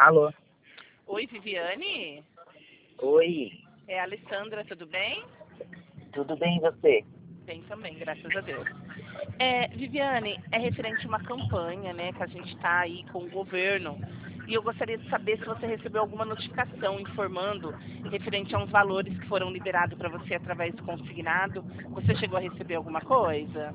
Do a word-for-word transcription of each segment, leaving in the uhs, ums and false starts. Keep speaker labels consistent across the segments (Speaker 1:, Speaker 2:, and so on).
Speaker 1: Alô?
Speaker 2: Oi, Viviane?
Speaker 1: Oi,
Speaker 2: É a Alessandra, tudo bem?
Speaker 1: tudo bem e você?
Speaker 2: Bem também, graças a Deus. É, Viviane, é referente a uma campanha, né, que a gente está aí com o governo. E eu gostaria de saber se você recebeu alguma notificação informando referente a uns valores que foram liberados para você através do consignado. Você chegou a receber alguma coisa?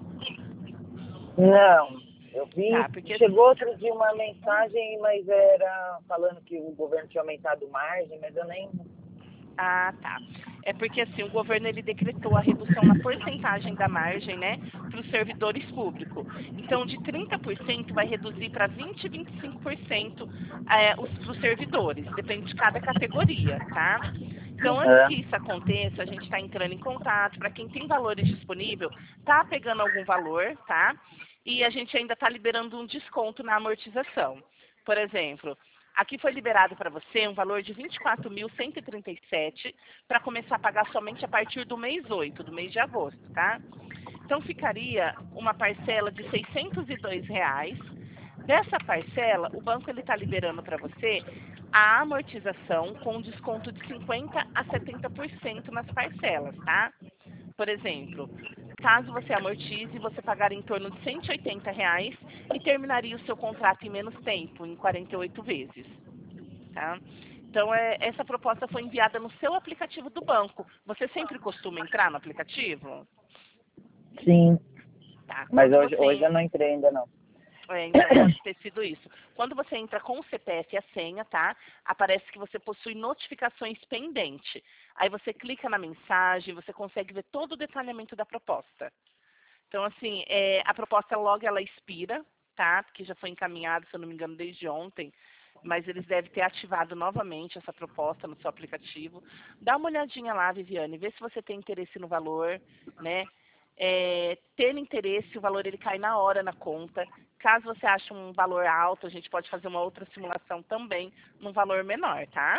Speaker 1: Não, eu vi,
Speaker 2: Tá, porque
Speaker 1: chegou outro dia uma mensagem, mas era falando que o governo tinha aumentado margem, mas eu nem...
Speaker 2: Ah, tá. É porque assim, o governo ele decretou a redução na porcentagem da margem, né, para os servidores públicos. Então, de trinta por cento vai reduzir para vinte, vinte e cinco por cento é, os para os servidores, depende de cada categoria, tá? Então, antes
Speaker 1: Aham.
Speaker 2: que isso aconteça, a gente está entrando em contato. Para quem tem valores disponíveis, tá pegando algum valor, tá? E a gente ainda está liberando um desconto na amortização. Por exemplo, aqui foi liberado para você um valor de vinte e quatro mil cento e trinta e sete para começar a pagar somente a partir do mês oito, do mês de agosto, tá? Então ficaria uma parcela de seiscentos e dois reais. Dessa parcela, o banco ele está liberando para você a amortização com um desconto de cinquenta a setenta por cento nas parcelas, tá? Por exemplo, caso você amortize, você pagar em torno de cento e oitenta reais e terminaria o seu contrato em menos tempo, em quarenta e oito vezes. Tá? Então, é, essa proposta foi enviada no seu aplicativo do banco. Você sempre costuma entrar no aplicativo?
Speaker 1: Sim,
Speaker 2: Tá.
Speaker 1: mas
Speaker 2: Quando
Speaker 1: hoje,
Speaker 2: você
Speaker 1: hoje
Speaker 2: en-
Speaker 1: eu não entrei ainda não.
Speaker 2: é, então pode ter sido isso. Quando você entra com o C P F e a senha, tá? Aparece que você possui notificações pendente. Aí você clica na mensagem, você consegue ver todo o detalhamento da proposta. Então, assim, é, a proposta logo ela expira, tá? Porque já foi encaminhado, se eu não me engano, desde ontem. Mas eles devem ter ativado novamente essa proposta no seu aplicativo. Dá uma olhadinha lá, Viviane, vê se você tem interesse no valor, né? É, tendo interesse, o valor ele cai na hora na conta. Caso você ache um valor alto, a gente pode fazer uma outra simulação também, num valor menor, tá?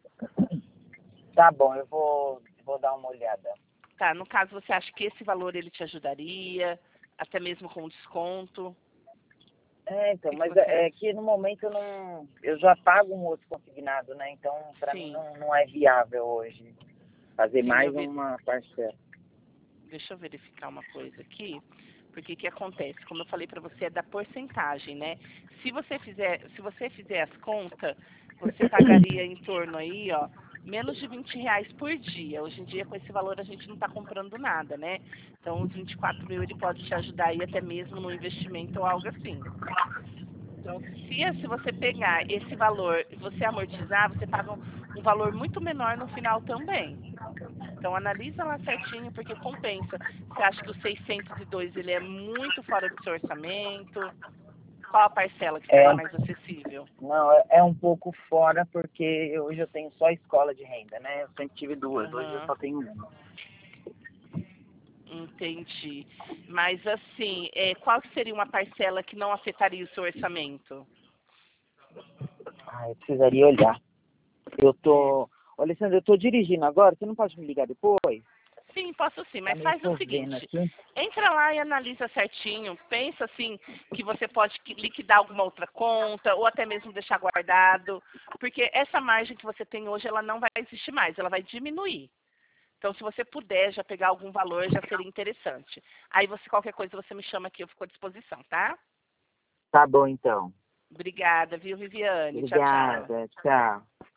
Speaker 1: Tá bom, eu vou, vou dar uma olhada.
Speaker 2: Tá, no caso você acha que esse valor ele te ajudaria, até mesmo com desconto? O
Speaker 1: É, então,
Speaker 2: que, que
Speaker 1: mas
Speaker 2: você
Speaker 1: é, é
Speaker 2: acha?
Speaker 1: que no momento eu não... Eu já pago um outro consignado, né? Então, pra mim
Speaker 2: Sim,
Speaker 1: não, não é viável hoje fazer
Speaker 2: sim, eu
Speaker 1: mais
Speaker 2: vi.
Speaker 1: uma parcela.
Speaker 2: Deixa eu verificar uma coisa aqui. Porque o que acontece? Como eu falei para você, é da porcentagem, né? Se você fizer, se você fizer as contas, você pagaria em torno aí, ó, menos de vinte reais por dia. Hoje em dia, com esse valor, a gente não está comprando nada, né? Então, os vinte e quatro mil, ele pode te ajudar aí até mesmo no investimento ou algo assim. Então, se, se você pegar esse valor e você amortizar, você paga um, um valor muito menor no final também. Então analisa lá certinho, porque compensa. Você acha que o seiscentos e dois ele é muito fora do seu orçamento? Qual a parcela que
Speaker 1: É,
Speaker 2: ficaria mais acessível?
Speaker 1: não, é, é um pouco fora porque hoje eu tenho só escola de renda, né? Eu sempre tive duas, hoje eu
Speaker 2: Aham,
Speaker 1: só tenho uma.
Speaker 2: entendi. Mas assim, é, qual que seria uma parcela que não afetaria o seu orçamento?
Speaker 1: Ah, eu precisaria olhar. Eu
Speaker 2: É.
Speaker 1: tô. Ô, Alessandra, eu tô dirigindo agora, você não pode me ligar depois?
Speaker 2: Sim, posso sim,
Speaker 1: Tá
Speaker 2: mas
Speaker 1: meio
Speaker 2: faz o
Speaker 1: chovendo
Speaker 2: seguinte,
Speaker 1: aqui.
Speaker 2: entra lá e analisa certinho, pensa assim que você pode qui- liquidar alguma outra conta ou até mesmo deixar guardado, porque essa margem que você tem hoje ela não vai existir mais, ela vai diminuir. Então, se você puder já pegar algum valor, já seria interessante. Aí você qualquer coisa você me chama aqui, eu fico à disposição, tá?
Speaker 1: Tá bom, então.
Speaker 2: Obrigada, viu, Viviane? Tchau, tchau.
Speaker 1: Obrigada. Tchau.